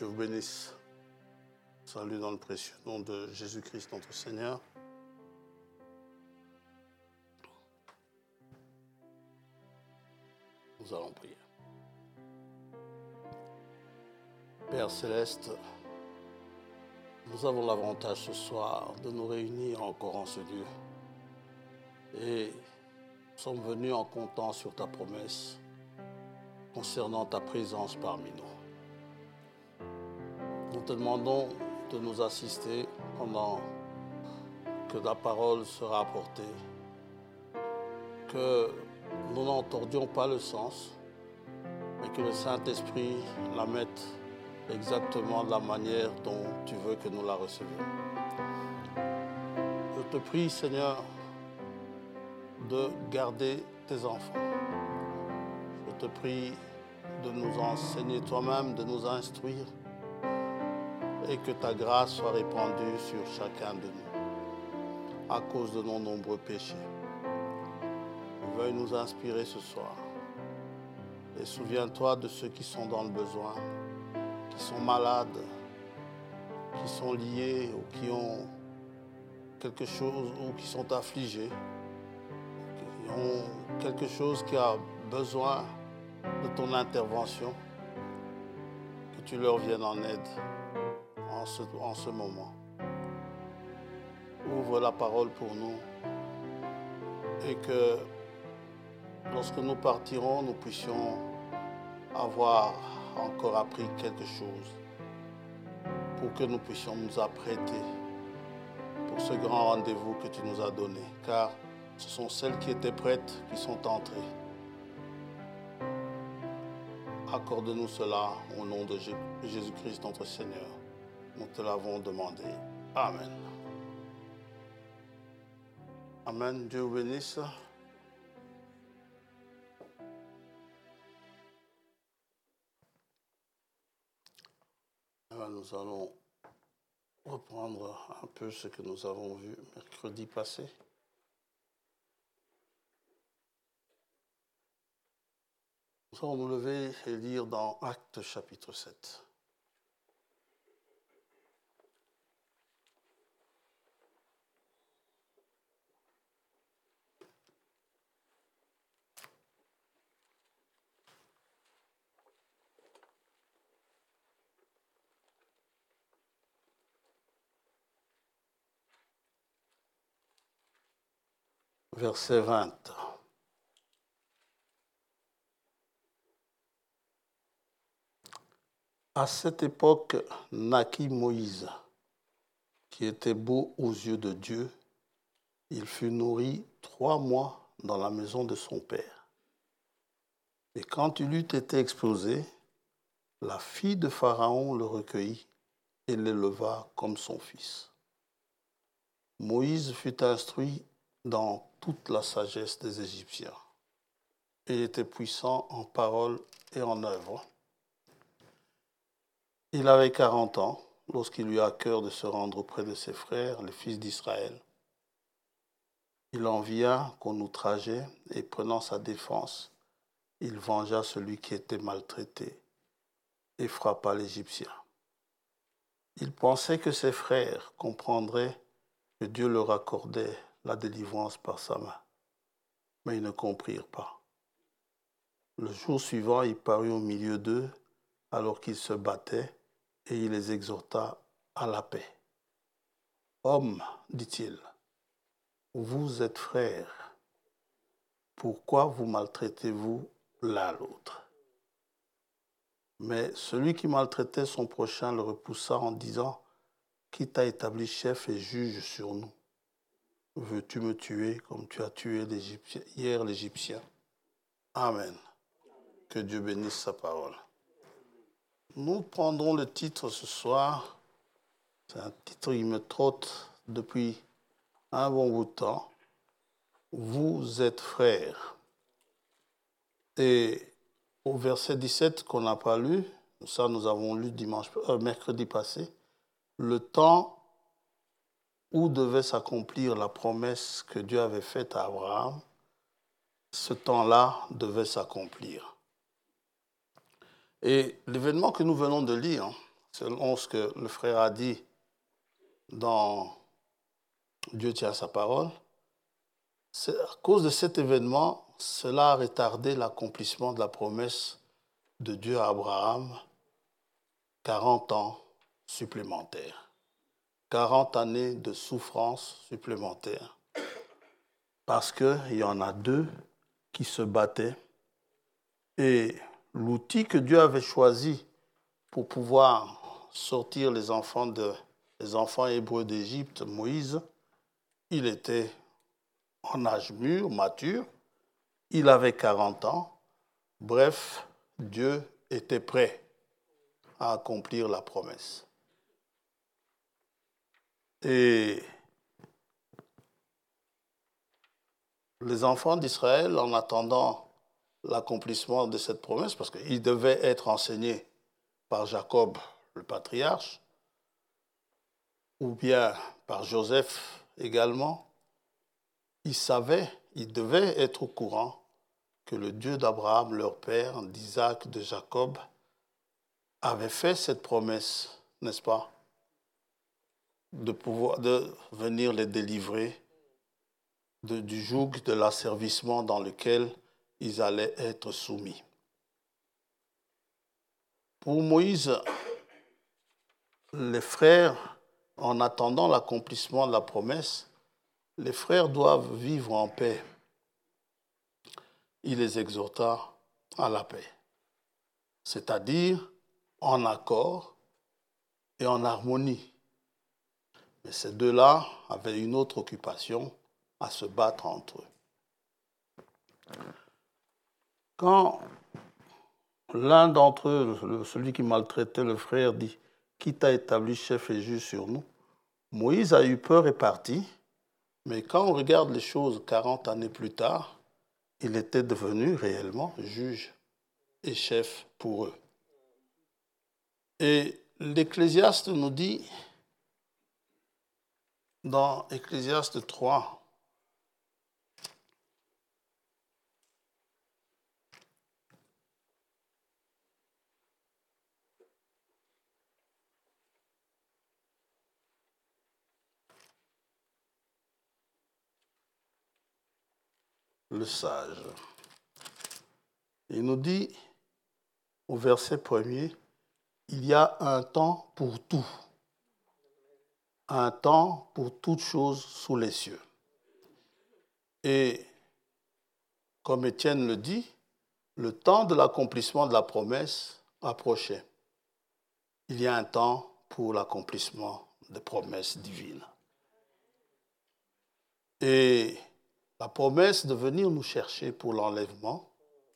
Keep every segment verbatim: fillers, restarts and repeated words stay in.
Dieu vous bénisse. Salut dans le précieux nom de Jésus-Christ, notre Seigneur. Nous allons prier. Père Céleste, nous avons l'avantage ce soir de nous réunir encore en ce lieu. Et nous sommes venus en comptant sur ta promesse concernant ta présence parmi nous. Nous te demandons de nous assister pendant que ta parole sera apportée, que nous n'entendions pas le sens, mais que le Saint-Esprit la mette exactement de la manière dont tu veux que nous la recevions. Je te prie, Seigneur, de garder tes enfants. Je te prie de nous enseigner toi-même, de nous instruire, et que ta grâce soit répandue sur chacun de nous, à cause de nos nombreux péchés. Veuille nous inspirer ce soir. Et souviens-toi de ceux qui sont dans le besoin, qui sont malades, qui sont liés ou qui ont quelque chose, ou qui sont affligés, qui ont quelque chose qui a besoin de ton intervention, que tu leur viennes en aide en ce, en ce moment. Ouvre la parole pour nous et que lorsque nous partirons, nous puissions avoir encore appris quelque chose pour que nous puissions nous apprêter pour ce grand rendez-vous que tu nous as donné, car ce sont celles qui étaient prêtes qui sont entrées. Accorde-nous cela au nom de Jésus-Christ notre Seigneur. Nous te l'avons demandé. Amen. Amen. Dieu vous bénisse. Alors nous allons reprendre un peu ce que nous avons vu mercredi passé. Nous allons nous lever et lire dans Actes chapitre sept. Verset vingt. À cette époque naquit Moïse, qui était beau aux yeux de Dieu. Il fut nourri trois mois dans la maison de son père. Et quand il eut été exposé, la fille de Pharaon le recueillit et l'éleva comme son fils. Moïse fut instruit dans toute la sagesse des Égyptiens. Il était puissant en parole et en œuvre. Il avait quarante ans lorsqu'il eut à cœur de se rendre auprès de ses frères, les fils d'Israël. Il envia qu'on outrageait et prenant sa défense, il vengea celui qui était maltraité et frappa l'Égyptien. Il pensait que ses frères comprendraient que Dieu leur accordait la délivrance par sa main, mais ils ne comprirent pas. Le jour suivant, il parut au milieu d'eux alors qu'ils se battaient et il les exhorta à la paix. « Hommes, dit-il, vous êtes frères. Pourquoi vous maltraitez-vous l'un l'autre ?» Mais celui qui maltraitait son prochain le repoussa en disant « Qui t'a établi chef et juge sur nous ? Veux-tu me tuer comme tu as tué l'Égyptien, hier l'Égyptien ?» Amen. Que Dieu bénisse sa parole. Nous prendrons le titre ce soir. C'est un titre qui me trotte depuis un bon bout de temps. Vous êtes frères. Et au verset dix-sept qu'on n'a pas lu, ça nous avons lu dimanche, euh, mercredi passé, le temps où devait s'accomplir la promesse que Dieu avait faite à Abraham, ce temps-là devait s'accomplir. Et l'événement que nous venons de lire, selon ce que le frère a dit dans Dieu tient sa parole, c'est à cause de cet événement, cela a retardé l'accomplissement de la promesse de Dieu à Abraham, quarante ans supplémentaires, quarante années de souffrance supplémentaires, parce qu'il y en a deux qui se battaient et l'outil que Dieu avait choisi pour pouvoir sortir les enfants, de, les enfants hébreux d'Égypte, Moïse, il était en âge mûr, mature, il avait quarante ans. Bref, Dieu était prêt à accomplir la promesse. Et les enfants d'Israël, en attendant l'accomplissement de cette promesse, parce qu'ils devaient être enseignés par Jacob, le patriarche, ou bien par Joseph également, ils savaient, ils devaient être au courant que le Dieu d'Abraham, leur père, d'Isaac, de Jacob, avait fait cette promesse, n'est-ce pas, de pouvoir de venir les délivrer de, du joug de l'asservissement dans lequel ils allaient être soumis. Pour Moïse, les frères, en attendant l'accomplissement de la promesse, les frères doivent vivre en paix. Il les exhorta à la paix, c'est-à-dire en accord et en harmonie. Mais ces deux-là avaient une autre occupation, à se battre entre eux. Quand l'un d'entre eux, celui qui maltraitait le frère, dit « Qui t'a établi chef et juge sur nous ?» Moïse a eu peur et parti, mais quand on regarde les choses quarante années plus tard, il était devenu réellement juge et chef pour eux. Et l'Ecclésiaste nous dit, dans Ecclésiaste trois, le sage. Il nous dit, au verset premier, il y a un temps pour tout, un temps pour toute chose sous les cieux. Et comme Étienne le dit, le temps de l'accomplissement de la promesse approchait. Il y a un temps pour l'accomplissement des promesses divines. Et la promesse de venir nous chercher pour l'enlèvement,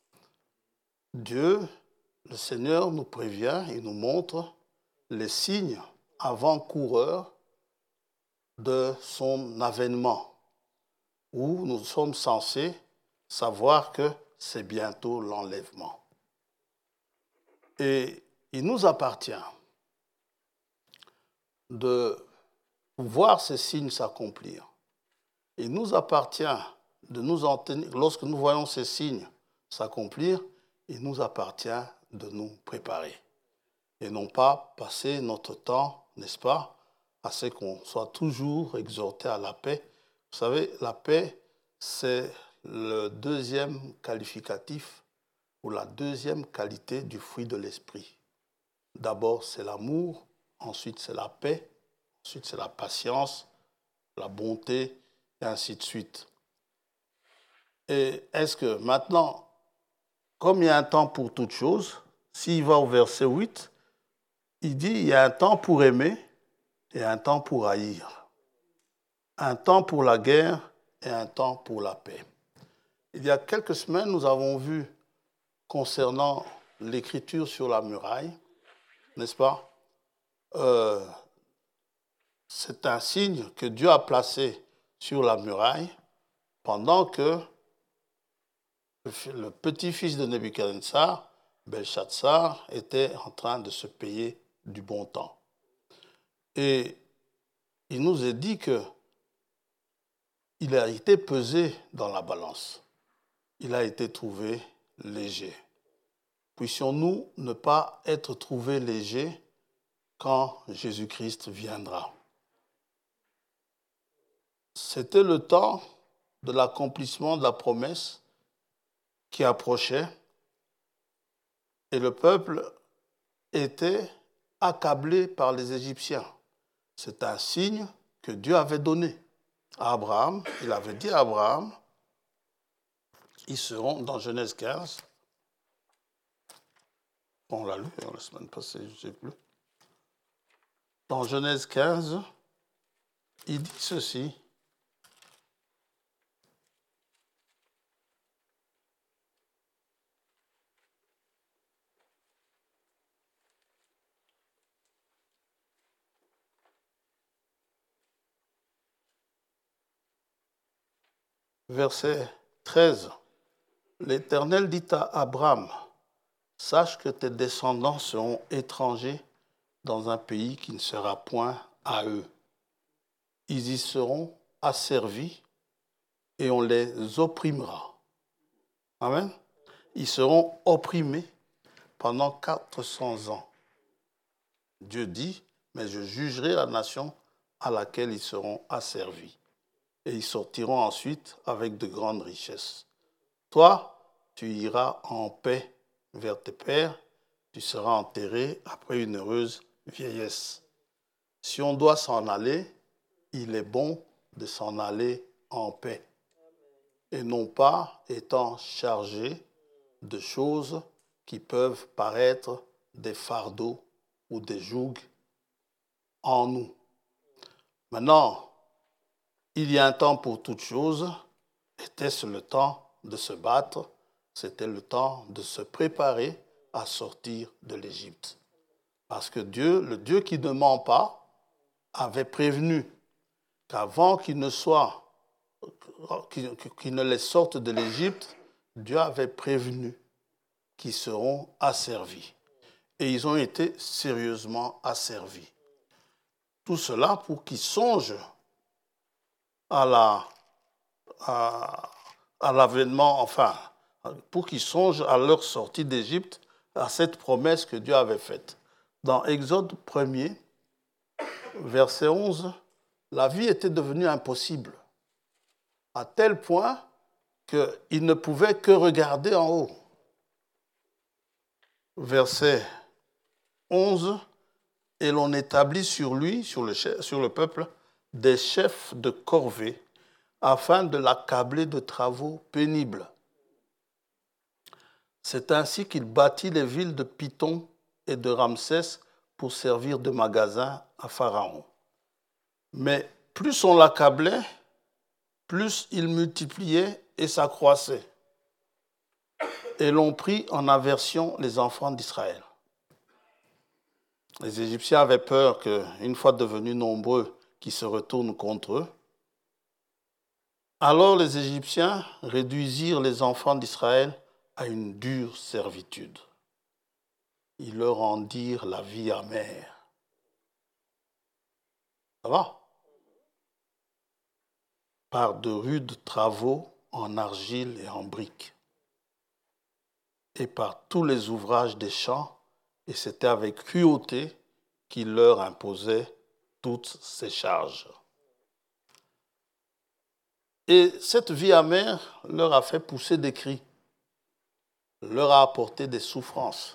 Dieu, le Seigneur, nous prévient et nous montre les signes avant-coureurs de son avènement, où nous sommes censés savoir que c'est bientôt l'enlèvement. Et il nous appartient de voir ces signes s'accomplir. Il nous appartient de nous en tenir, lorsque nous voyons ces signes s'accomplir, il nous appartient de nous préparer. Et non pas passer notre temps, n'est-ce pas, à ce qu'on soit toujours exhorté à la paix. Vous savez, la paix, c'est le deuxième qualificatif ou la deuxième qualité du fruit de l'esprit. D'abord, c'est l'amour, ensuite c'est la paix, ensuite c'est la patience, la bonté, et ainsi de suite. Et est-ce que maintenant, comme il y a un temps pour toute chose, s'il va au verset huit, il dit il y a un temps pour aimer et un temps pour haïr, un temps pour la guerre et un temps pour la paix. Il y a quelques semaines, nous avons vu concernant l'écriture sur la muraille, n'est-ce pas? Euh, c'est un signe que Dieu a placé sur la muraille pendant que le petit-fils de Nebuchadnezzar, Belshazzar, était en train de se payer du bon temps. Et il nous est dit que il a été pesé dans la balance. Il a été trouvé léger. Puissions-nous ne pas être trouvés légers quand Jésus-Christ viendra. C'était le temps de l'accomplissement de la promesse qui approchait et le peuple était accablé par les Égyptiens. C'est un signe que Dieu avait donné à Abraham. Il avait dit à Abraham, ils seront dans Genèse quinze. On l'a lu la semaine passée, je ne sais plus. Dans Genèse quinze, il dit ceci. Verset treize. L'Éternel dit à Abraham, sache que tes descendants seront étrangers dans un pays qui ne sera point à eux. Ils y seront asservis et on les opprimera. Amen. Ils seront opprimés pendant quatre cents ans. Dieu dit, mais je jugerai la nation à laquelle ils seront asservis. Et ils sortiront ensuite avec de grandes richesses. Toi, tu iras en paix vers tes pères, tu seras enterré après une heureuse vieillesse. Si on doit s'en aller, il est bon de s'en aller en paix, et non pas étant chargé de choses qui peuvent paraître des fardeaux ou des jougs en nous. Maintenant, il y a un temps pour toutes choses. Était-ce le temps de se battre? C'était le temps de se préparer à sortir de l'Égypte. Parce que Dieu, le Dieu qui ne ment pas, avait prévenu qu'avant qu'ils ne soient, qu'ils, qu'ils ne les sortent de l'Égypte, Dieu avait prévenu qu'ils seront asservis. Et ils ont été sérieusement asservis. Tout cela pour qu'ils songent à la, à, à l'avènement, enfin, pour qu'ils songent à leur sortie d'Égypte, à cette promesse que Dieu avait faite. Dans Exode premier, verset onze, la vie était devenue impossible, à tel point qu'ils ne pouvaient que regarder en haut. Verset onze, et l'on établit sur lui, sur le, chef, sur le peuple, des chefs de corvée, afin de l'accabler de travaux pénibles. C'est ainsi qu'il bâtit les villes de Python et de Ramsès pour servir de magasin à Pharaon. Mais plus on l'accablait, plus il multipliait et s'accroissait. Et l'on prit en aversion les enfants d'Israël. Les Égyptiens avaient peur qu'une fois devenus nombreux, qu'ils se retournent contre eux. Alors les Égyptiens réduisirent les enfants d'Israël à une dure servitude. Ils leur rendirent la vie amère. Ça va? Par de rudes travaux en argile et en briques, et par tous les ouvrages des champs, et c'était avec cruauté qu'il leur imposait toutes ces charges. Et cette vie amère leur a fait pousser des cris, leur a apporté des souffrances.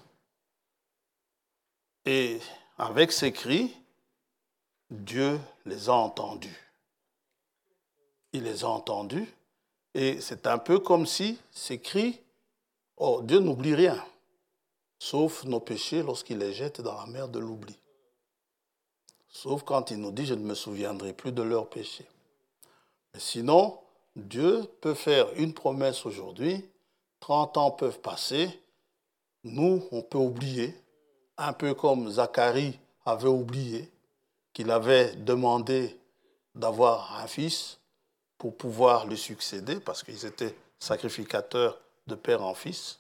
Et avec ces cris, Dieu les a entendus. Il les a entendus, et c'est un peu comme si ces cris, oh, Dieu n'oublie rien, sauf nos péchés lorsqu'il les jette dans la mer de l'oubli. Sauf quand il nous dit, je ne me souviendrai plus de leurs péchés. Mais sinon, Dieu peut faire une promesse aujourd'hui, trente ans peuvent passer, nous, on peut oublier, un peu comme Zacharie avait oublié qu'il avait demandé d'avoir un fils pour pouvoir lui succéder, parce qu'ils étaient sacrificateurs de père en fils.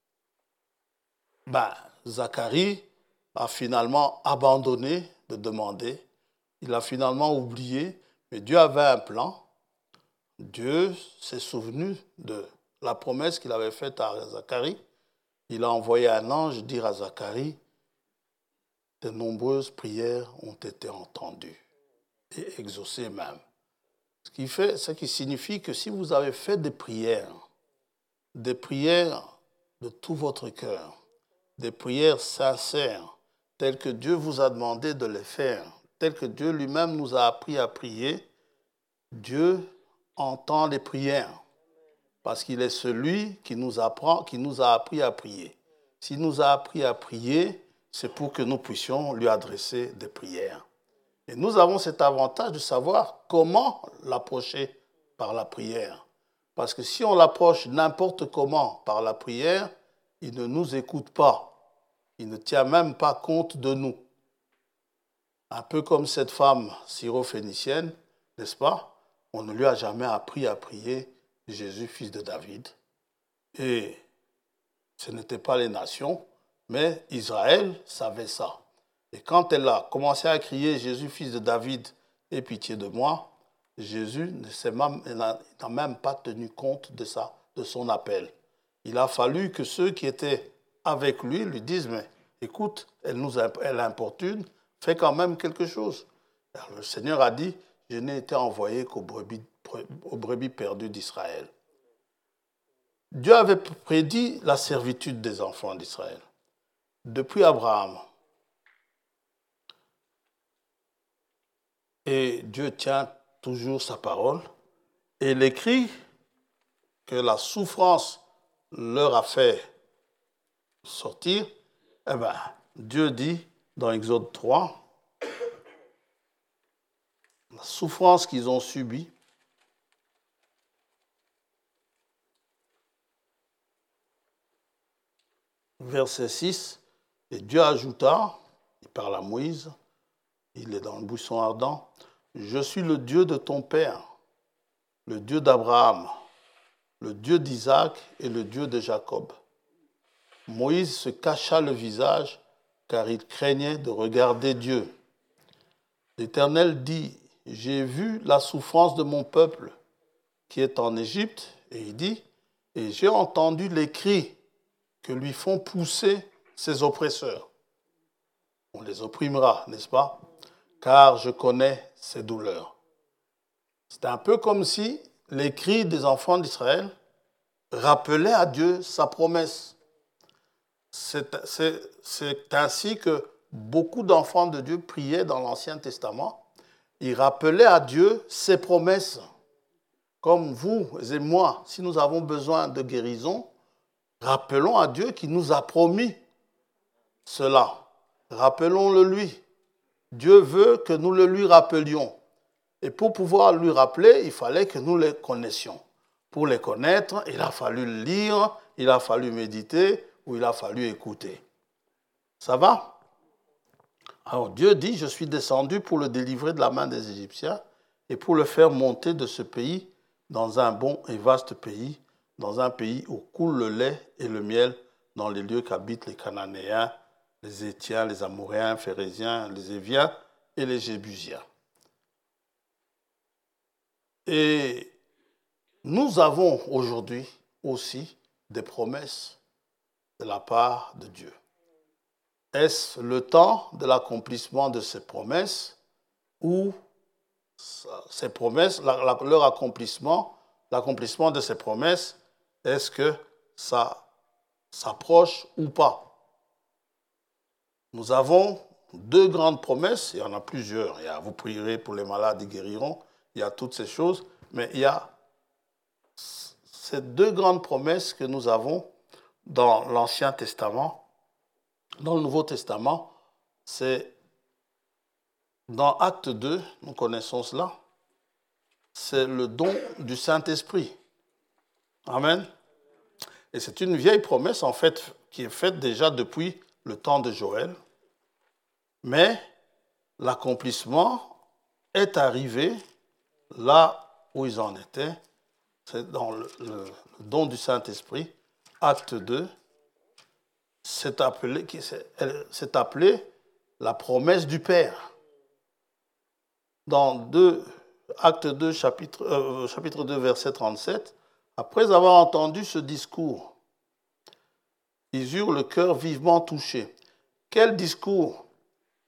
Ben, Zacharie a finalement abandonné de demander, il a finalement oublié, mais Dieu avait un plan. Dieu s'est souvenu de la promesse qu'il avait faite à Zacharie. Il a envoyé un ange dire à Zacharie, de nombreuses prières ont été entendues et exaucées même. Ce qui fait, ce qui signifie que si vous avez fait des prières, des prières de tout votre cœur, des prières sincères, telles que Dieu vous a demandé de les faire, telles que Dieu lui-même nous a appris à prier, Dieu entend les prières parce qu'il est celui qui nous apprend, qui nous a appris à prier. S'il nous a appris à prier, c'est pour que nous puissions lui adresser des prières. Et nous avons cet avantage de savoir comment l'approcher par la prière. Parce que si on l'approche n'importe comment par la prière, il ne nous écoute pas. Il ne tient même pas compte de nous. Un peu comme cette femme syrophénicienne, n'est-ce pas? On ne lui a jamais appris à prier Jésus, fils de David. Et ce n'étaient pas les nations, mais Israël savait ça. Et quand elle a commencé à crier « Jésus, fils de David, aie pitié de moi », Jésus n'a même pas tenu compte de ça, de son appel. Il a fallu que ceux qui étaient avec lui lui disent « Mais écoute, elle nous elle importune, fais quand même quelque chose. » Alors le Seigneur a dit « Je n'ai été envoyé qu'aux brebis, aux brebis perdues d'Israël. » Dieu avait prédit la servitude des enfants d'Israël. Depuis Abraham. Et Dieu tient toujours sa parole. Et il écrit que la souffrance leur a fait sortir. Eh bien, Dieu dit dans Exode trois, la souffrance qu'ils ont subie, verset six, et Dieu ajouta, il parle à Moïse, il est dans le buisson ardent, « Je suis le Dieu de ton père, le Dieu d'Abraham, le Dieu d'Isaac et le Dieu de Jacob. » Moïse se cacha le visage car il craignait de regarder Dieu. L'Éternel dit, « J'ai vu la souffrance de mon peuple qui est en Égypte, et il dit, « Et j'ai entendu les cris que lui font pousser ses oppresseurs. » On les opprimera, n'est-ce pas? Car je connais ses douleurs. C'est un peu comme si les cris des enfants d'Israël rappelaient à Dieu sa promesse. C'est, c'est, c'est ainsi que beaucoup d'enfants de Dieu priaient dans l'Ancien Testament. Ils rappelaient à Dieu ses promesses. Comme vous et moi, si nous avons besoin de guérison, rappelons à Dieu qu'il nous a promis cela. Rappelons-le lui. Dieu veut que nous le lui rappelions. Et pour pouvoir lui rappeler, il fallait que nous les connaissions. Pour les connaître, il a fallu lire, il a fallu méditer ou il a fallu écouter. Ça va? Alors Dieu dit, je suis descendu pour le délivrer de la main des Égyptiens et pour le faire monter de ce pays dans un bon et vaste pays, dans un pays où coule le lait et le miel, dans les lieux qu'habitent les Cananéens, les Hétiens, les Amoréens, les Phérésiens, les Éviens et les Jébusiens. Et nous avons aujourd'hui aussi des promesses de la part de Dieu. Est-ce le temps de l'accomplissement de ces promesses ou ces promesses, leur accomplissement, l'accomplissement de ces promesses, est-ce que ça s'approche ou pas? Nous avons deux grandes promesses, il y en a plusieurs. Il y a, vous prierez pour les malades, ils guériront. Il y a toutes ces choses, mais il y a ces deux grandes promesses que nous avons dans l'Ancien Testament. Dans le Nouveau Testament, c'est dans Acte deux, nous connaissons cela, c'est le don du Saint-Esprit. Amen. Et c'est une vieille promesse, en fait, qui est faite déjà depuis le temps de Joël. Mais l'accomplissement est arrivé là où ils en étaient. C'est dans le, le, le don du Saint-Esprit, Acte deux. C'est appelé, c'est, c'est appelé la promesse du Père. Dans deux, Acte deux, chapitre, euh, chapitre deux, verset trente-sept, après avoir entendu ce discours, ils eurent le cœur vivement touché. Quel discours?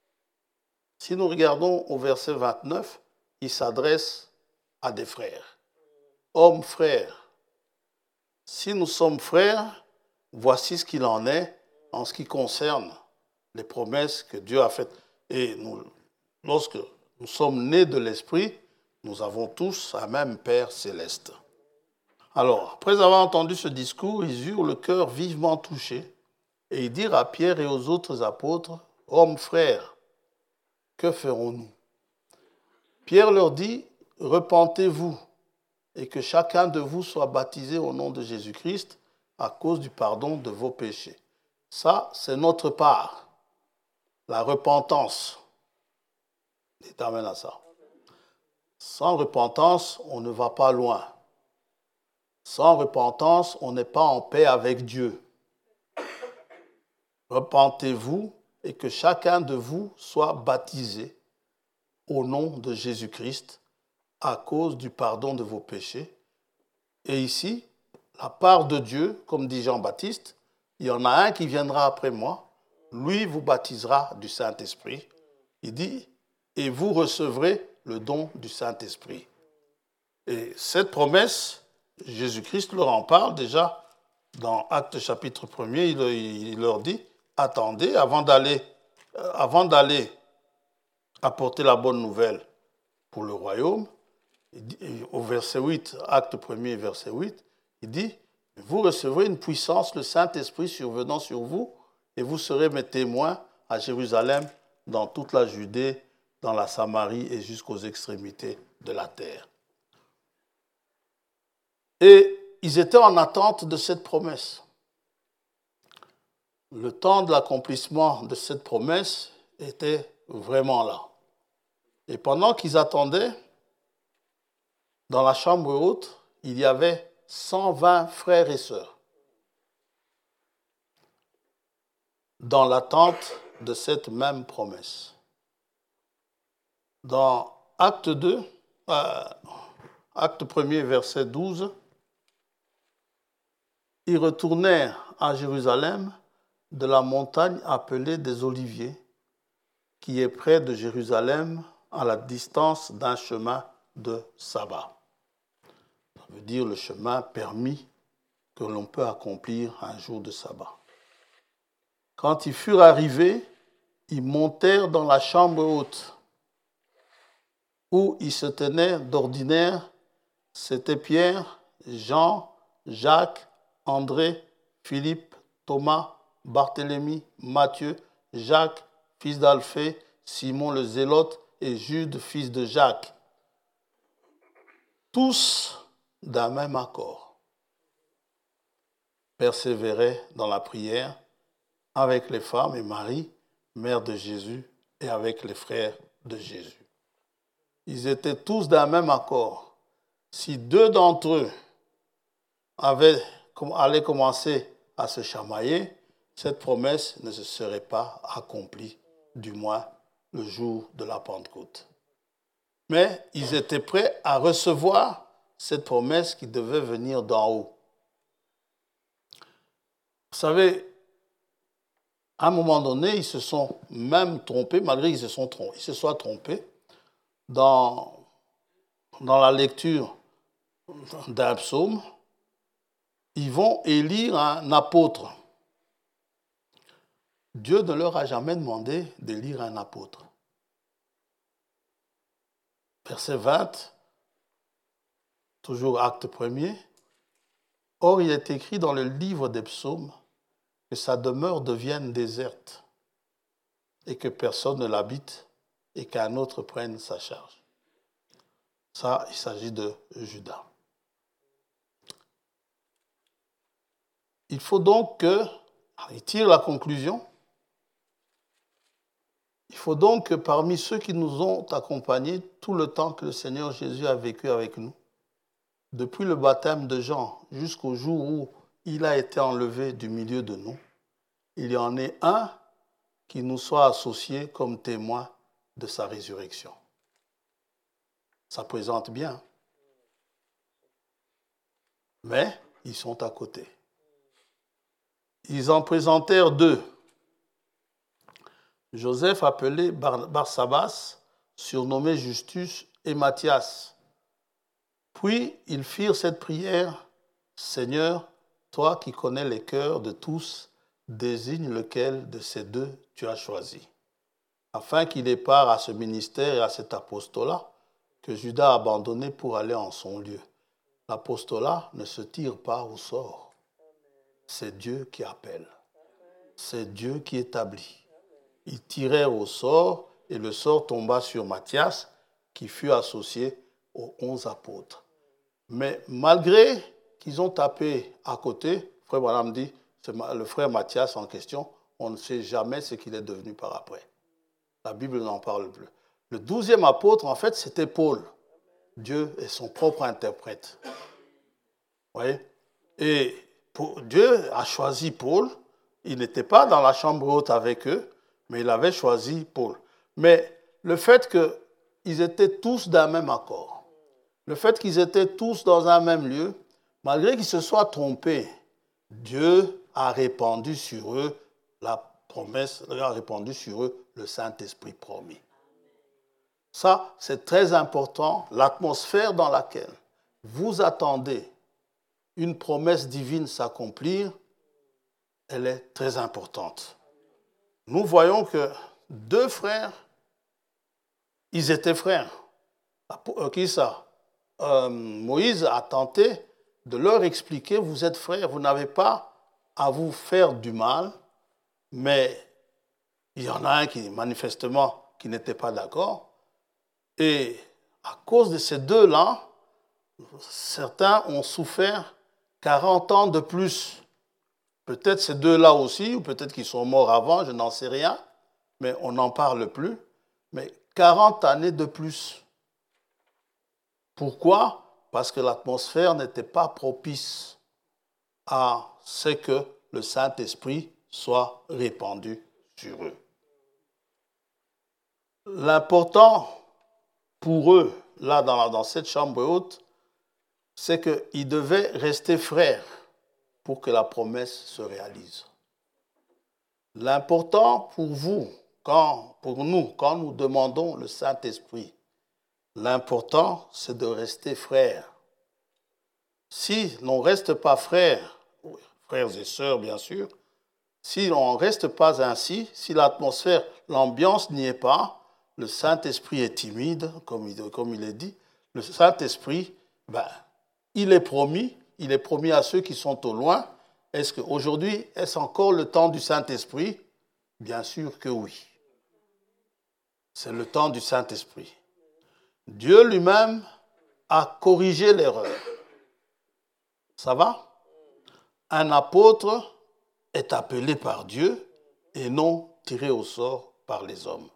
Si nous regardons au verset vingt-neuf, il s'adresse à des frères. Hommes, frères, si nous sommes frères, voici ce qu'il en est en ce qui concerne les promesses que Dieu a faites. Et nous, lorsque nous sommes nés de l'Esprit, nous avons tous un même Père céleste. Alors, après avoir entendu ce discours, ils eurent le cœur vivement touché et ils dirent à Pierre et aux autres apôtres, « Hommes, frères, que ferons-nous » Pierre leur dit, « Repentez-vous et que chacun de vous soit baptisé au nom de Jésus-Christ à cause du pardon de vos péchés. » Ça, c'est notre part, la repentance. Dites amen à ça. Sans repentance, on ne va pas loin. Sans repentance, on n'est pas en paix avec Dieu. Repentez-vous et que chacun de vous soit baptisé au nom de Jésus-Christ à cause du pardon de vos péchés. Et ici, la part de Dieu, comme dit Jean-Baptiste, il y en a un qui viendra après moi, lui vous baptisera du Saint-Esprit. Il dit, et vous recevrez le don du Saint-Esprit. Et cette promesse, Jésus-Christ leur en parle déjà dans Actes chapitre premier, il, il leur dit, attendez, avant d'aller, euh, avant d'aller apporter la bonne nouvelle pour le royaume, il dit, au verset huit, Acte premier, verset huit, il dit, vous recevrez une puissance, le Saint-Esprit survenant sur vous, et vous serez mes témoins à Jérusalem, dans toute la Judée, dans la Samarie et jusqu'aux extrémités de la terre. Et ils étaient en attente de cette promesse. Le temps de l'accomplissement de cette promesse était vraiment là. Et pendant qu'ils attendaient, dans la chambre haute, il y avait cent vingt frères et sœurs dans l'attente de cette même promesse. Dans Acte deux, euh, Acte premier, verset douze, ils retournèrent à Jérusalem de la montagne appelée des Oliviers, qui est près de Jérusalem, à la distance d'un chemin de sabbat. Ça veut dire le chemin permis que l'on peut accomplir un jour de sabbat. Quand ils furent arrivés, ils montèrent dans la chambre haute, où ils se tenaient d'ordinaire. C'était Pierre, Jean, Jacques, André, Philippe, Thomas, Barthélemy, Matthieu, Jacques, fils d'Alphée, Simon le Zélote et Jude, fils de Jacques. Tous d'un même accord persévéraient dans la prière avec les femmes et Marie, mère de Jésus, et avec les frères de Jésus. Ils étaient tous d'un même accord. Si deux d'entre eux avaient, allaient commencer à se chamailler, cette promesse ne se serait pas accomplie, du moins le jour de la Pentecôte. Mais ils étaient prêts à recevoir cette promesse qui devait venir d'en haut. Vous savez, à un moment donné, ils se sont même trompés, malgré qu'ils se, sont trompés, ils se soient trompés, dans, dans la lecture d'un psaume, ils vont élire un apôtre. Dieu ne leur a jamais demandé d'élire un apôtre. Verset vingt, toujours acte premier. Or, il est écrit dans le livre des psaumes que sa demeure devienne déserte et que personne ne l'habite et qu'un autre prenne sa charge. Ça, il s'agit de Judas. Il faut donc que, il tire la conclusion, il faut donc que parmi ceux qui nous ont accompagnés tout le temps que le Seigneur Jésus a vécu avec nous, depuis le baptême de Jean jusqu'au jour où il a été enlevé du milieu de nous, il y en ait un qui nous soit associé comme témoin de sa résurrection. Ça présente bien. Mais ils sont à côté. Ils en présentèrent deux. Joseph appelé Bar- Barsabas, surnommé Justus, et Matthias. Puis ils firent cette prière, « Seigneur, toi qui connais les cœurs de tous, désigne lequel de ces deux tu as choisi, afin qu'il ait part à ce ministère et à cet apostolat que Judas a abandonné pour aller en son lieu. L'apostolat ne se tire pas au sort. C'est Dieu qui appelle. C'est Dieu qui établit. Ils tirèrent au sort et le sort tomba sur Matthias, qui fut associé aux onze apôtres. Mais malgré qu'ils ont tapé à côté, frère Branham dit, c'est le frère Matthias en question, on ne sait jamais ce qu'il est devenu par après. La Bible n'en parle plus. Le douzième apôtre, en fait, c'était Paul. Dieu est son propre interprète. Vous voyez? Et pour, Dieu a choisi Paul. Il n'était pas dans la chambre haute avec eux, mais il avait choisi Paul. Mais le fait qu'ils étaient tous d'un même accord, le fait qu'ils étaient tous dans un même lieu, malgré qu'ils se soient trompés, Dieu a répandu sur eux la promesse, a répandu sur eux le Saint-Esprit promis. Ça, c'est très important, l'atmosphère dans laquelle vous attendez une promesse divine s'accomplir, elle est très importante. Nous voyons que deux frères, ils étaient frères. Qui ça? Euh, Moïse a tenté de leur expliquer, vous êtes frères, vous n'avez pas à vous faire du mal, mais il y en a un qui, manifestement, qui n'était pas d'accord. Et à cause de ces deux-là, certains ont souffert quarante ans de plus. Peut-être ces deux-là aussi, ou peut-être qu'ils sont morts avant, je n'en sais rien, mais on n'en parle plus. Mais quarante années de plus. Pourquoi? Parce que l'atmosphère n'était pas propice à ce que le Saint-Esprit soit répandu sur eux. L'important pour eux, là dans, dans cette chambre haute, c'est qu'ils devaient rester frères pour que la promesse se réalise. L'important pour vous, quand, pour nous, quand nous demandons le Saint-Esprit, l'important, c'est de rester frères. Si l'on ne reste pas frères, frères et sœurs bien sûr, si l'on ne reste pas ainsi, si l'atmosphère, l'ambiance n'y est pas, le Saint-Esprit est timide, comme il, comme il est dit, le Saint-Esprit, ben, il est promis, il est promis à ceux qui sont au loin. Est-ce qu'aujourd'hui, est-ce encore le temps du Saint-Esprit? Bien sûr que oui. C'est le temps du Saint-Esprit. Dieu lui-même a corrigé l'erreur. Ça va? Un apôtre est appelé par Dieu et non tiré au sort par les hommes.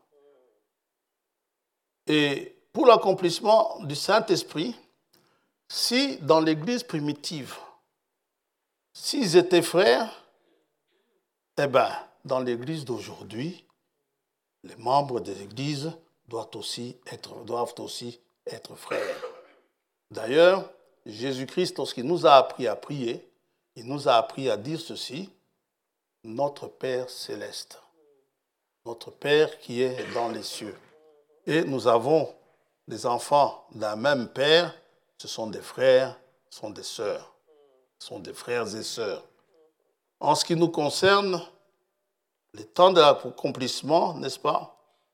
Et pour l'accomplissement du Saint-Esprit, si dans l'Église primitive, s'ils étaient frères, eh bien, dans l'Église d'aujourd'hui, les membres de l'Église doivent aussi être, doivent aussi être frères. D'ailleurs, Jésus-Christ, lorsqu'il nous a appris à prier, il nous a appris à dire ceci, « Notre Père céleste, notre Père qui est dans les cieux. » Et nous avons des enfants d'un même Père, ce sont des frères, ce sont des sœurs, ce sont des frères et sœurs. En ce qui nous concerne, les temps de l'accomplissement, n'est-ce pas,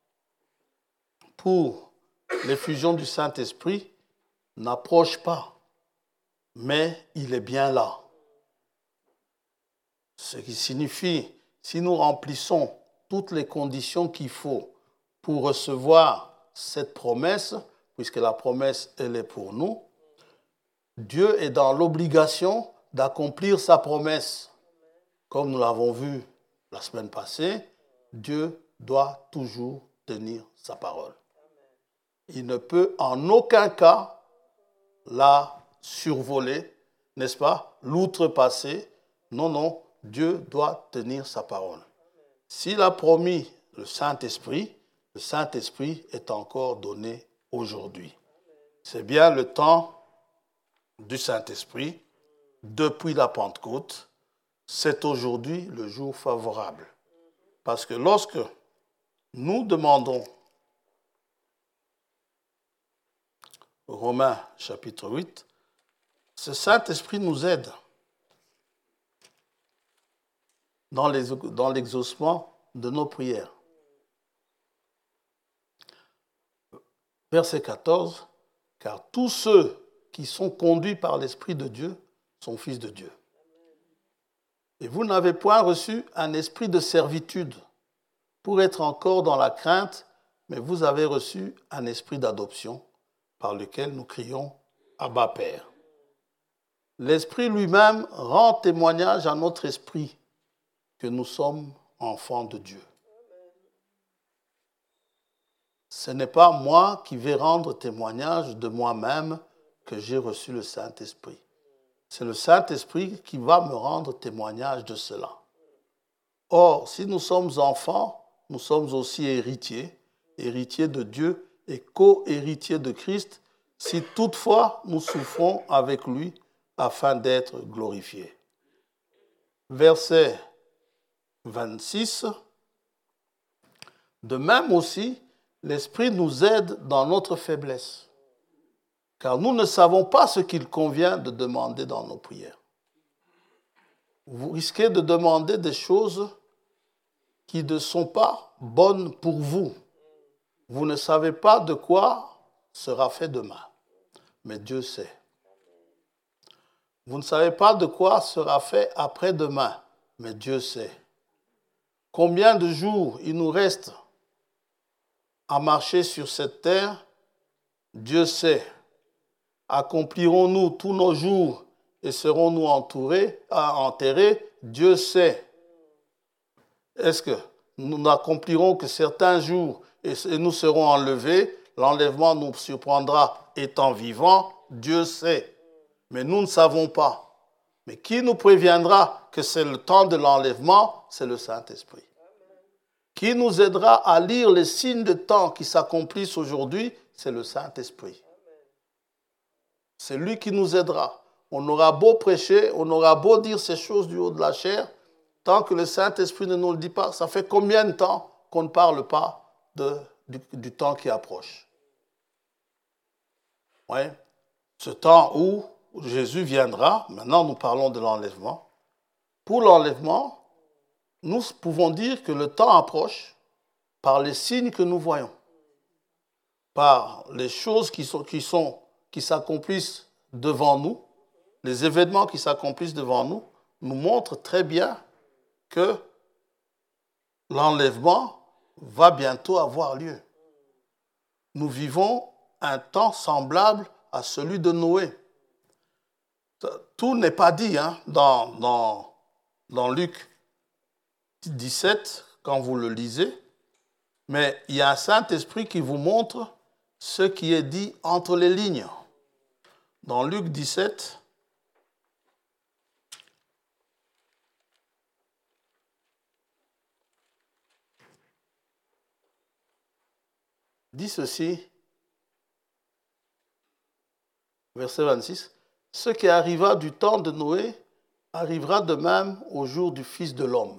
pour l'effusion du Saint-Esprit, n'approche pas, mais il est bien là. Ce qui signifie, si nous remplissons toutes les conditions qu'il faut pour recevoir cette promesse, puisque la promesse, elle est pour nous, Dieu est dans l'obligation d'accomplir sa promesse. Comme nous l'avons vu la semaine passée, Dieu doit toujours tenir sa parole. Il ne peut en aucun cas la survoler, n'est-ce pas, l'outrepasser. Non, non, Dieu doit tenir sa parole. S'il a promis le Saint-Esprit, le Saint-Esprit est encore donné aujourd'hui. C'est bien le temps du Saint-Esprit depuis la Pentecôte. C'est aujourd'hui le jour favorable. Parce que lorsque Nous demandons, Romains chapitre huit, ce Saint-Esprit nous aide dans les- dans l'exaucement de nos prières. Verset quatorze, car tous ceux qui sont conduits par l'Esprit de Dieu sont fils de Dieu. Et vous n'avez point reçu un esprit de servitude pour être encore dans la crainte, mais vous avez reçu un esprit d'adoption par lequel nous crions « Abba, Père ». L'Esprit lui-même rend témoignage à notre esprit que nous sommes enfants de Dieu. Ce n'est pas moi qui vais rendre témoignage de moi-même que j'ai reçu le Saint-Esprit. C'est le Saint-Esprit qui va me rendre témoignage de cela. Or, si nous sommes enfants, nous sommes aussi héritiers, héritiers de Dieu et co-héritiers de Christ, si toutefois nous souffrons avec lui afin d'être glorifiés. Verset vingt-six. De même aussi, l'Esprit nous aide dans notre faiblesse, car nous ne savons pas ce qu'il convient de demander dans nos prières. Vous risquez de demander des choses qui ne sont pas bonnes pour vous. Vous ne savez pas de quoi sera fait demain, mais Dieu sait. Vous ne savez pas de quoi sera fait après-demain, mais Dieu sait. Combien de jours il nous reste à marcher sur cette terre, Dieu sait. Accomplirons-nous tous nos jours et serons-nous entourés, enterrés, Dieu sait. Est-ce que nous n'accomplirons que certains jours et nous serons enlevés, l'enlèvement nous surprendra étant vivants, Dieu sait. Mais nous ne savons pas. Mais qui nous préviendra que c'est le temps de l'enlèvement? C'est le Saint-Esprit. Qui nous aidera à lire les signes de temps qui s'accomplissent aujourd'hui? C'est le Saint-Esprit. C'est lui qui nous aidera. On aura beau prêcher, on aura beau dire ces choses du haut de la chair, tant que le Saint-Esprit ne nous le dit pas, ça fait combien de temps qu'on ne parle pas de, du, du temps qui approche? Oui. Ce temps où Jésus viendra, maintenant nous parlons de l'enlèvement. Pour l'enlèvement, nous pouvons dire que le temps approche par les signes que nous voyons, par les choses qui sont, qui sont, qui s'accomplissent devant nous, les événements qui s'accomplissent devant nous, nous montrent très bien que l'enlèvement va bientôt avoir lieu. Nous vivons un temps semblable à celui de Noé. Tout n'est pas dit hein, dans, dans, dans Luc dix-sept, quand vous le lisez, mais il y a un Saint-Esprit qui vous montre ce qui est dit entre les lignes. Dans Luc dix-sept, dit ceci, verset vingt-six, « Ce qui arriva du temps de Noé arrivera de même au jour du Fils de l'homme.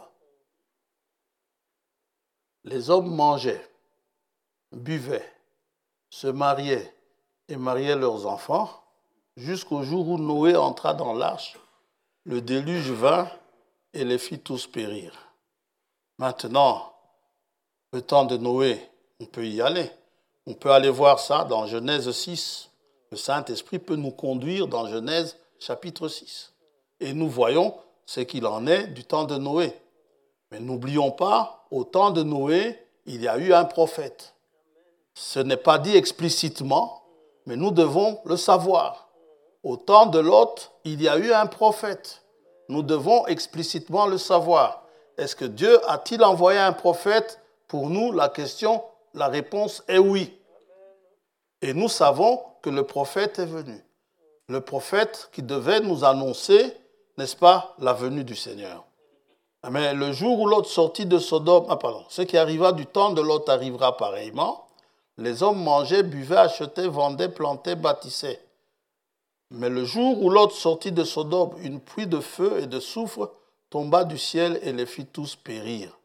Les hommes mangeaient, buvaient, se mariaient et mariaient leurs enfants, jusqu'au jour où Noé entra dans l'arche. Le déluge vint et les fit tous périr. » Maintenant, le temps de Noé, on peut y aller. On peut aller voir ça dans Genèse six. Le Saint-Esprit peut nous conduire dans Genèse chapitre six. Et nous voyons ce qu'il en est du temps de Noé. Mais n'oublions pas, au temps de Noé, il y a eu un prophète. Ce n'est pas dit explicitement, mais nous devons le savoir. Au temps de Lot, il y a eu un prophète. Nous devons explicitement le savoir. Est-ce que Dieu a-t-il envoyé un prophète? Pour nous, la question, la réponse est oui. Et nous savons que le prophète est venu. Le prophète qui devait nous annoncer, n'est-ce pas, la venue du Seigneur. Mais le jour où Lot sortit de Sodome, ah pardon, ce qui arriva du temps de Lot arrivera pareillement. Les hommes mangeaient, buvaient, achetaient, vendaient, plantaient, bâtissaient. Mais le jour où Lot sortit de Sodome, une pluie de feu et de soufre tomba du ciel et les fit tous périr.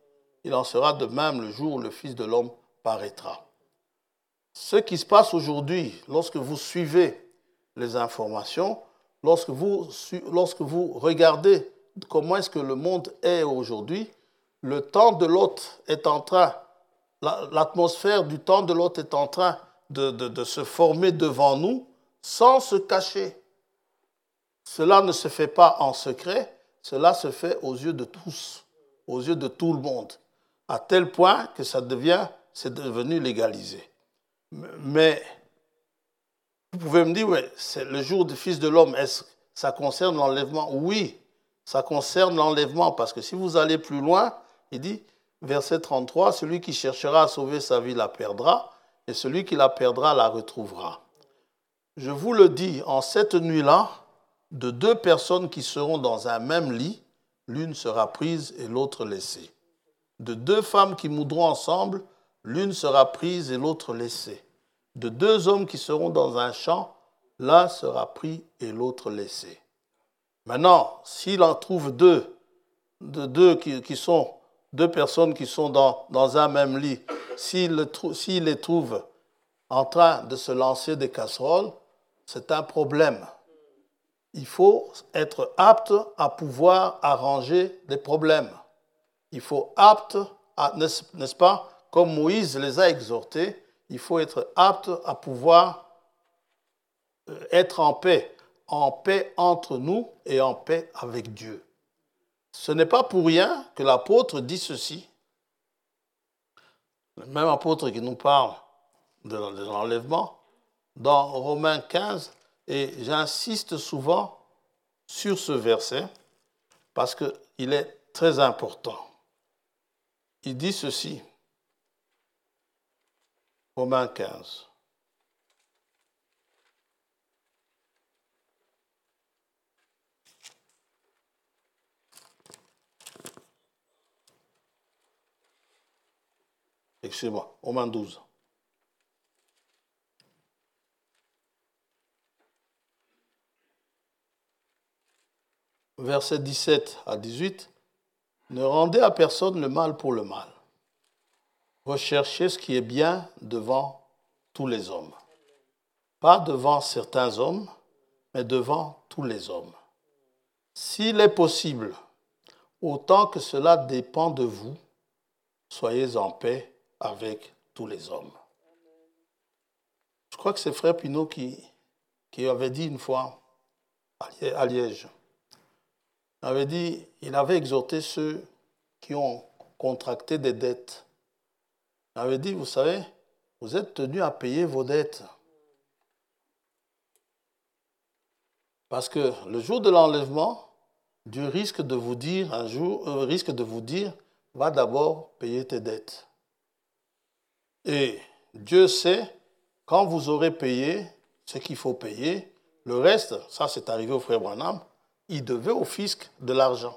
il en sera de même le jour où le Fils de l'homme paraîtra. Ce qui se passe aujourd'hui, lorsque vous suivez les informations, lorsque vous, lorsque vous regardez comment est-ce que le monde est aujourd'hui, le temps de l'autre est en train, l'atmosphère du temps de l'autre est en train de, de, de se former devant nous sans se cacher. Cela ne se fait pas en secret, cela se fait aux yeux de tous, aux yeux de tout le monde, à tel point que ça devient, c'est devenu légalisé. Mais vous pouvez me dire, oui, c'est le jour du Fils de l'homme, est-ce que ça concerne l'enlèvement? Oui, ça concerne l'enlèvement, parce que si vous allez plus loin, il dit, verset trente-trois, celui qui cherchera à sauver sa vie la perdra, et celui qui la perdra la retrouvera. Je vous le dis, en cette nuit-là, de deux personnes qui seront dans un même lit, l'une sera prise et l'autre laissée. De deux femmes qui moudront ensemble, l'une sera prise et l'autre laissée. De deux hommes qui seront dans un champ, l'un sera pris et l'autre laissé. Maintenant, s'il en trouve deux, de deux qui, qui sont deux personnes qui sont dans, dans un même lit, s'il, le, s'il les trouve en train de se lancer des casseroles, c'est un problème. Il faut être apte à pouvoir arranger des problèmes. Il faut apte, à, n'est-ce, n'est-ce pas, comme Moïse les a exhortés, il faut être apte à pouvoir être en paix, en paix entre nous et en paix avec Dieu. Ce n'est pas pour rien que l'apôtre dit ceci. Le même apôtre qui nous parle de l'enlèvement, dans Romains quinze, et j'insiste souvent sur ce verset parce qu'il est très important. Il dit ceci, Romains quinze. Excusez-moi, Romains douze. Versets dix-sept à dix-huit. Ne rendez à personne le mal pour le mal. Recherchez ce qui est bien devant tous les hommes. Pas devant certains hommes, mais devant tous les hommes. S'il est possible, autant que cela dépend de vous, soyez en paix avec tous les hommes. Je crois que c'est Frère Pinault qui, qui avait dit une fois à Liège, il avait dit, il avait exhorté ceux qui ont contracté des dettes. Il avait dit, vous savez, vous êtes tenus à payer vos dettes. Parce que le jour de l'enlèvement, Dieu risque de vous dire un jour, euh, risque de vous dire, va d'abord payer tes dettes. Et Dieu sait, quand vous aurez payé ce qu'il faut payer, le reste, ça c'est arrivé au frère Branham, il devait au fisc de l'argent.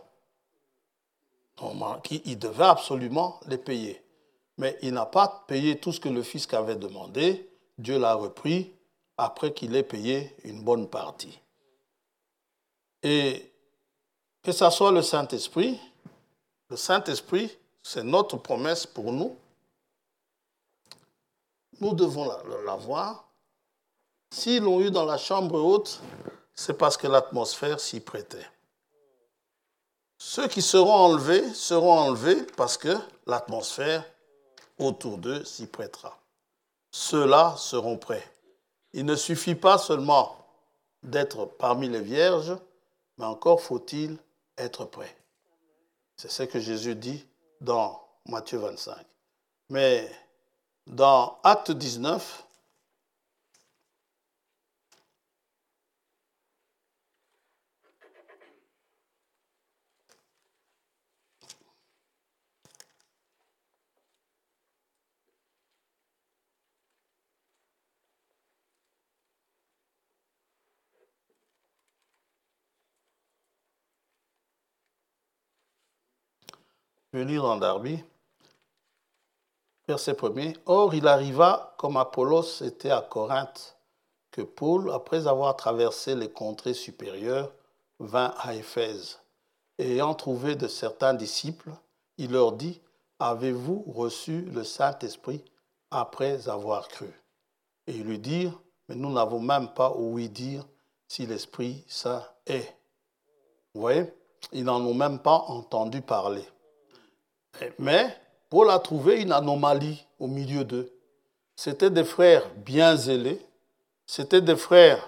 Il devait absolument les payer. Mais il n'a pas payé tout ce que le fisc avait demandé. Dieu l'a repris après qu'il ait payé une bonne partie. Et que ce soit le Saint-Esprit, le Saint-Esprit, c'est notre promesse pour nous. Nous devons l'avoir. S'ils l'ont eu dans la chambre haute, c'est parce que l'atmosphère s'y prêtait. Ceux qui seront enlevés seront enlevés parce que l'atmosphère autour d'eux s'y prêtera. Ceux-là seront prêts. Il ne suffit pas seulement d'être parmi les vierges, mais encore faut-il être prêt. C'est ce que Jésus dit dans Matthieu vingt-cinq. Mais dans Acte dix-neuf, je vais lire dans Darby, verset premier. Or, il arriva, comme Apollos était à Corinthe, que Paul, après avoir traversé les contrées supérieures, vint à Éphèse. Et ayant trouvé de certains disciples, il leur dit, avez-vous reçu le Saint-Esprit après avoir cru? Et ils lui dirent, mais nous n'avons même pas ouï dire si l'Esprit Saint est. Vous voyez, ils n'en ont même pas entendu parler. Mais Paul a trouvé une anomalie au milieu d'eux. C'étaient des frères bien zélés, c'étaient des frères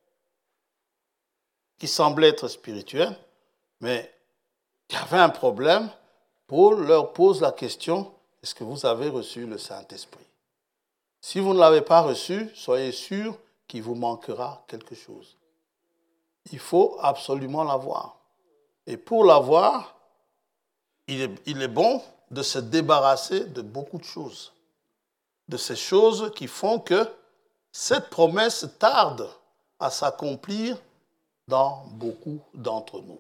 qui semblaient être spirituels, mais il y avait un problème. Paul leur pose la question, est-ce que vous avez reçu le Saint-Esprit? Si vous ne l'avez pas reçu, soyez sûr qu'il vous manquera quelque chose. Il faut absolument l'avoir. Et pour l'avoir, il est, il est bon de se débarrasser de beaucoup de choses. De ces choses qui font que cette promesse tarde à s'accomplir dans beaucoup d'entre nous.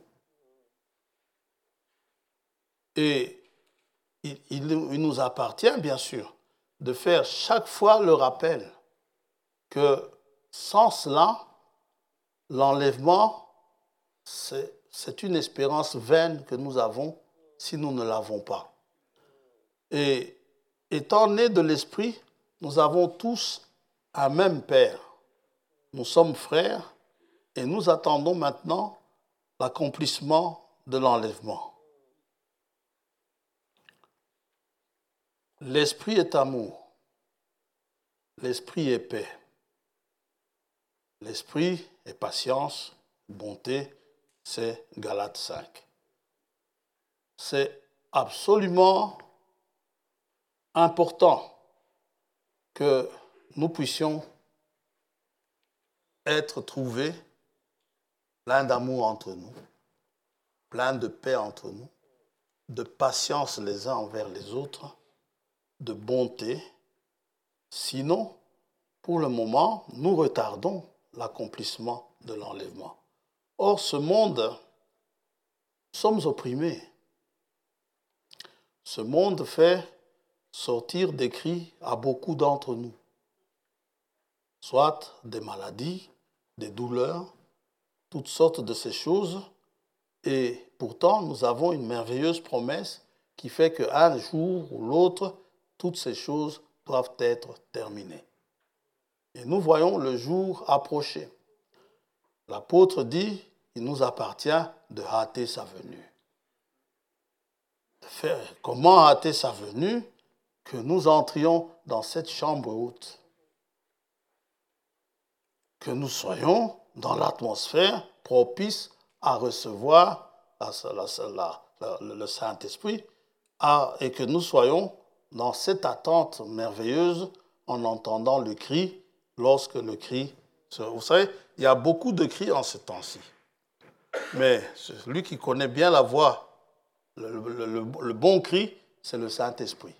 Et il, il, il nous appartient, bien sûr, de faire chaque fois le rappel que sans cela, l'enlèvement, c'est, c'est une espérance vaine que nous avons si nous ne l'avons pas. Et étant nés de l'Esprit, nous avons tous un même Père. Nous sommes frères et nous attendons maintenant l'accomplissement de l'enlèvement. L'Esprit est amour. L'Esprit est paix. L'Esprit est patience, bonté, c'est Galates cinq. C'est absolument important que nous puissions être trouvés pleins d'amour entre nous, pleins de paix entre nous, de patience les uns envers les autres, de bonté. Sinon, pour le moment, nous retardons l'accomplissement de l'enlèvement. Or, ce monde, nous sommes opprimés. Ce monde fait sortir des cris à beaucoup d'entre nous, soit des maladies, des douleurs, toutes sortes de ces choses. Et pourtant, nous avons une merveilleuse promesse qui fait qu'un jour ou l'autre, toutes ces choses doivent être terminées. Et nous voyons le jour approcher. L'apôtre dit, il nous appartient de hâter sa venue. De faire, comment hâter sa venue? Que nous entrions dans cette chambre haute. Que nous soyons dans l'atmosphère propice à recevoir la, la, la, la, le Saint-Esprit à, et que nous soyons dans cette attente merveilleuse en entendant le cri, lorsque le cri... Vous savez, il y a beaucoup de cris en ce temps-ci. Mais celui qui connaît bien la voix, le, le, le, le bon cri, c'est le Saint-Esprit.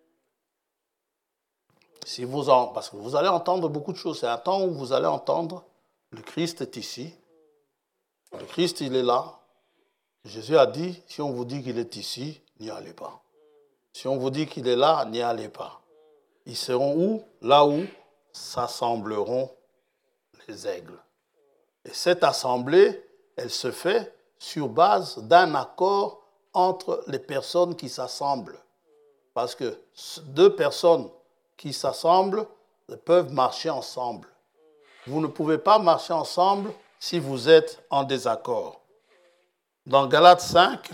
Si vous en, parce que vous allez entendre beaucoup de choses. C'est un temps où vous allez entendre, le Christ est ici. Le Christ, il est là. Jésus a dit, si on vous dit qu'il est ici, n'y allez pas. Si on vous dit qu'il est là, n'y allez pas. Ils seront où? Là où s'assembleront les aigles. Et cette assemblée, elle se fait sur base d'un accord entre les personnes qui s'assemblent. Parce que deux personnes qui s'assemblent peuvent marcher ensemble. Vous ne pouvez pas marcher ensemble si vous êtes en désaccord. Dans Galates cinq,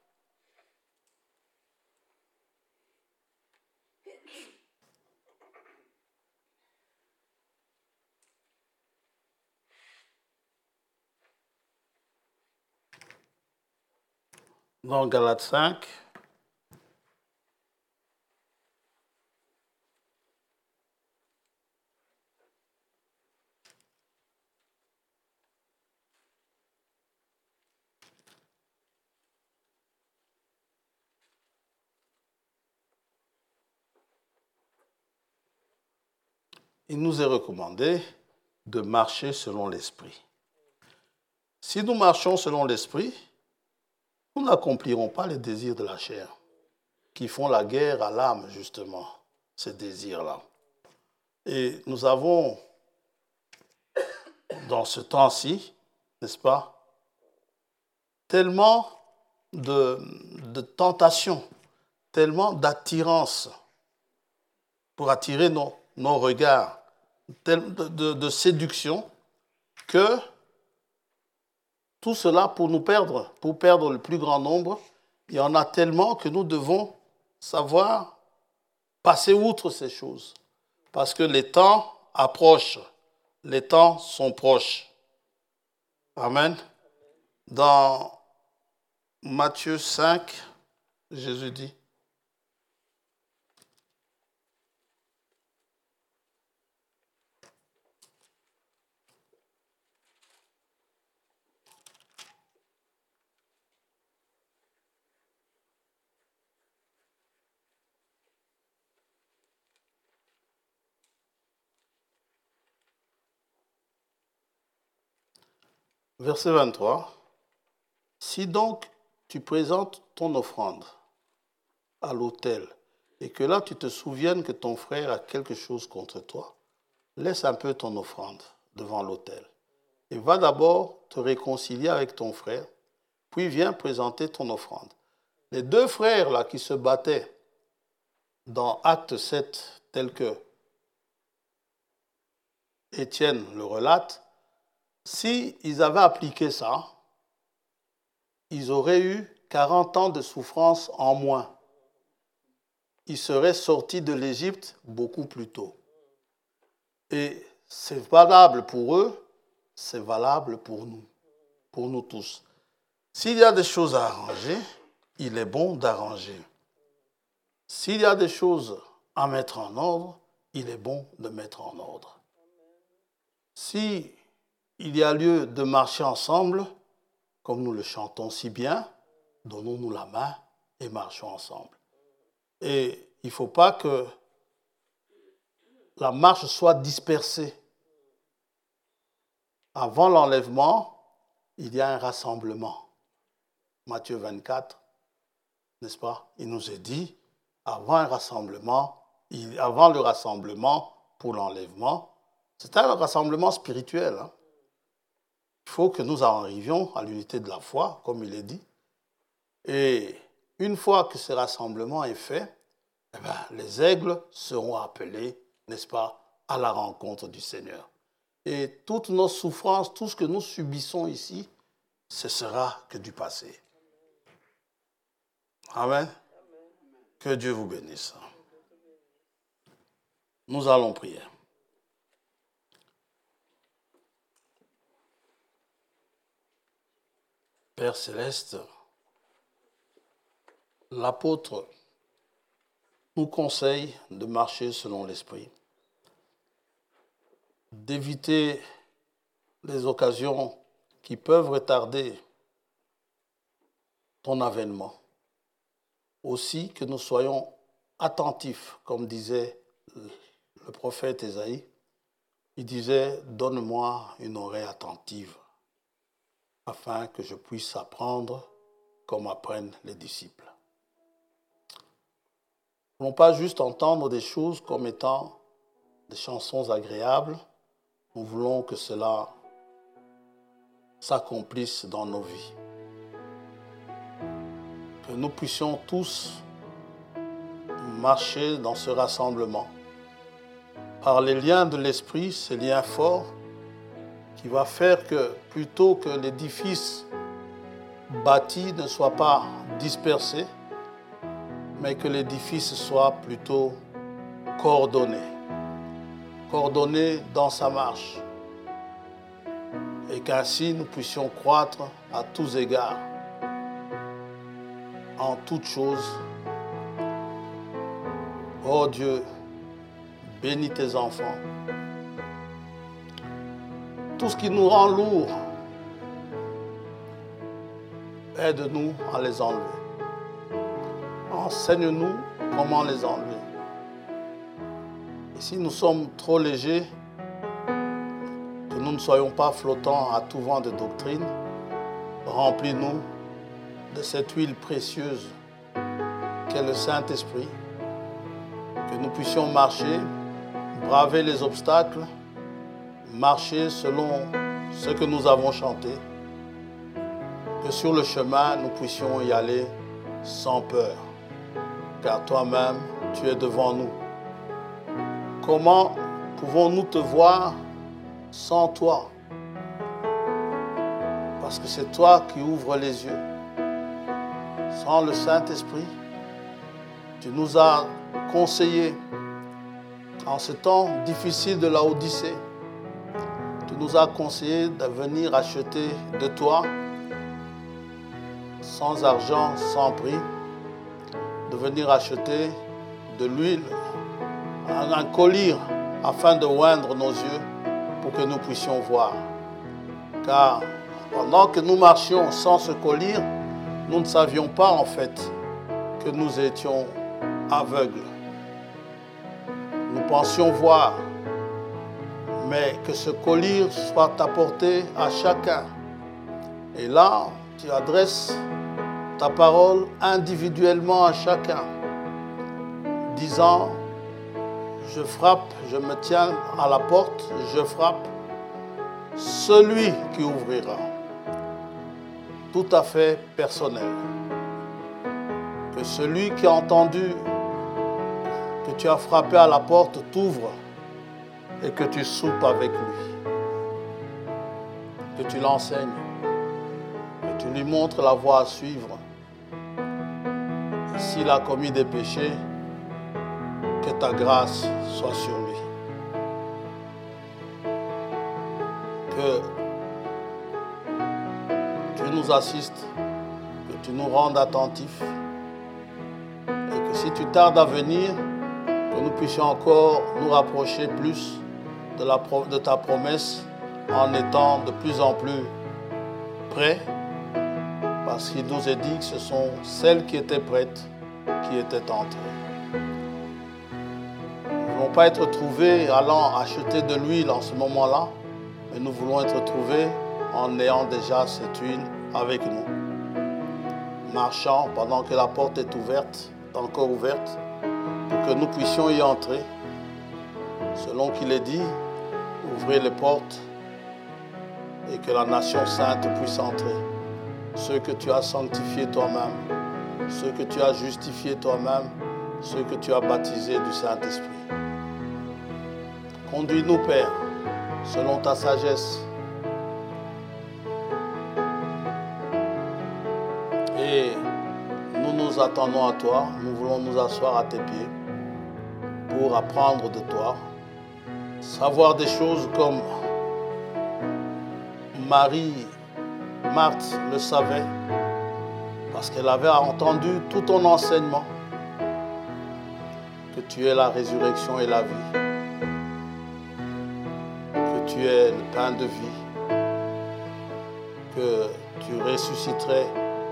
dans Galates cinq, il nous est recommandé de marcher selon l'Esprit. Si nous marchons selon l'Esprit, nous n'accomplirons pas les désirs de la chair, qui font la guerre à l'âme, justement, ces désirs-là. Et nous avons, dans ce temps-ci, n'est-ce pas, tellement de, de tentations, tellement d'attirance pour attirer nos, nos regards, de, de, de séduction, que tout cela pour nous perdre, pour perdre le plus grand nombre, il y en a tellement que nous devons savoir passer outre ces choses. Parce que les temps approchent, les temps sont proches. Amen. Dans Matthieu cinq, Jésus dit, verset vingt-trois, « Si donc tu présentes ton offrande à l'autel et que là tu te souviennes que ton frère a quelque chose contre toi, laisse un peu ton offrande devant l'autel et va d'abord te réconcilier avec ton frère, puis viens présenter ton offrande. » Les deux frères là qui se battaient dans Acte sept, tel que Étienne le relate, s'ils avaient appliqué ça, ils auraient eu quarante ans de souffrance en moins. Ils seraient sortis de l'Égypte beaucoup plus tôt. Et c'est valable pour eux, c'est valable pour nous, pour nous tous. S'il y a des choses à arranger, il est bon d'arranger. S'il y a des choses à mettre en ordre, il est bon de mettre en ordre. Si il y a lieu de marcher ensemble, comme nous le chantons si bien, donnons-nous la main et marchons ensemble. Et il ne faut pas que la marche soit dispersée. Avant l'enlèvement, il y a un rassemblement. Matthieu vingt-quatre, n'est-ce pas? Il nous est dit, avant un rassemblement, il, avant le rassemblement pour l'enlèvement, c'est un rassemblement spirituel, hein. Il faut que nous en arrivions à l'unité de la foi, comme il est dit. Et une fois que ce rassemblement est fait, eh bien, les aigles seront appelés, n'est-ce pas, à la rencontre du Seigneur. Et toutes nos souffrances, tout ce que nous subissons ici, ce sera que du passé. Amen. Que Dieu vous bénisse. Nous allons prier. Père céleste, l'apôtre nous conseille de marcher selon l'Esprit, d'éviter les occasions qui peuvent retarder ton avènement. Aussi que nous soyons attentifs, comme disait le prophète Ésaïe. Il disait « Donne-moi une oreille attentive, afin que je puisse apprendre comme apprennent les disciples. » Nous ne voulons pas juste entendre des choses comme étant des chansons agréables. Nous voulons que cela s'accomplisse dans nos vies. Que nous puissions tous marcher dans ce rassemblement. Par les liens de l'esprit, ces liens forts, qui va faire que plutôt que l'édifice bâti ne soit pas dispersé, mais que l'édifice soit plutôt coordonné, coordonné dans sa marche, et qu'ainsi nous puissions croître à tous égards, en toutes choses. Oh Dieu, bénis tes enfants. Tout ce qui nous rend lourd, aide-nous à les enlever. Enseigne-nous comment les enlever. Et si nous sommes trop légers, que nous ne soyons pas flottants à tout vent de doctrine, remplis-nous de cette huile précieuse qu'est le Saint-Esprit, que nous puissions marcher, braver les obstacles, marcher selon ce que nous avons chanté, que sur le chemin, nous puissions y aller sans peur, car toi-même, tu es devant nous. Comment pouvons-nous te voir sans toi? Parce que c'est toi qui ouvres les yeux. Sans le Saint-Esprit, tu nous as conseillé en ce temps difficile de la Odyssée. Tu nous as conseillé de venir acheter de toi, sans argent, sans prix, de venir acheter de l'huile, un collier afin de oindre nos yeux pour que nous puissions voir. Car pendant que nous marchions sans ce collier, nous ne savions pas en fait que nous étions aveugles. Nous pensions voir, mais que ce collier soit apporté à chacun. Et là, tu adresses ta parole individuellement à chacun, disant, je frappe, je me tiens à la porte, je frappe, celui qui ouvrira. Tout à fait personnel. Que celui qui a entendu que tu as frappé à la porte t'ouvre et que tu soupes avec lui. Que tu l'enseignes, que tu lui montres la voie à suivre. Et s'il a commis des péchés, que ta grâce soit sur lui. Que tu nous assistes, que tu nous rendes attentifs et que si tu tardes à venir, que nous puissions encore nous rapprocher plus de, la, de ta promesse en étant de plus en plus prêts, parce qu'il nous est dit que ce sont celles qui étaient prêtes qui étaient entrées. Nous ne voulons pas être trouvés allant acheter de l'huile en ce moment-là, mais nous voulons être trouvés en ayant déjà cette huile avec nous. Marchant pendant que la porte est ouverte, encore ouverte, pour que nous puissions y entrer. Selon qu'il est dit, ouvrez les portes et que la nation sainte puisse entrer. Ceux que tu as sanctifiés toi-même, ceux que tu as justifiés toi-même, ceux que tu as baptisés du Saint-Esprit. Conduis-nous, Père, selon ta sagesse. Et nous nous attendons à toi, nous voulons nous asseoir à tes pieds pour apprendre de toi, savoir des choses comme Marie, Marthe le savait, parce qu'elle avait entendu tout ton enseignement, que tu es la résurrection et la vie, que tu es le pain de vie, que tu ressusciterais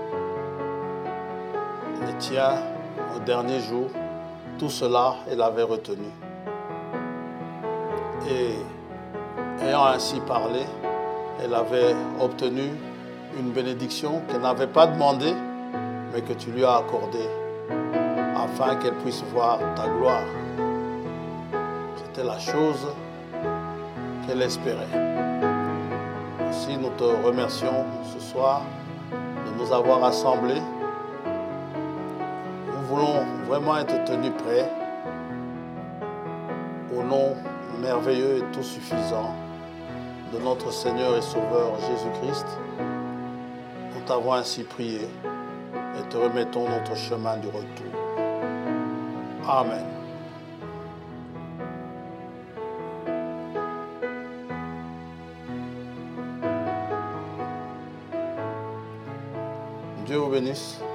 les tiens au dernier jour. Tout cela, elle avait retenu. Et ayant ainsi parlé, elle avait obtenu une bénédiction qu'elle n'avait pas demandée, mais que tu lui as accordée, afin qu'elle puisse voir ta gloire. C'était la chose qu'elle espérait. Aussi, nous te remercions ce soir de nous avoir rassemblés. Nous voulons vraiment être tenus prêts au nom merveilleux et tout suffisant de notre Seigneur et Sauveur Jésus-Christ. Nous t'avons ainsi prié et te remettons notre chemin du retour. Amen. Dieu vous bénisse.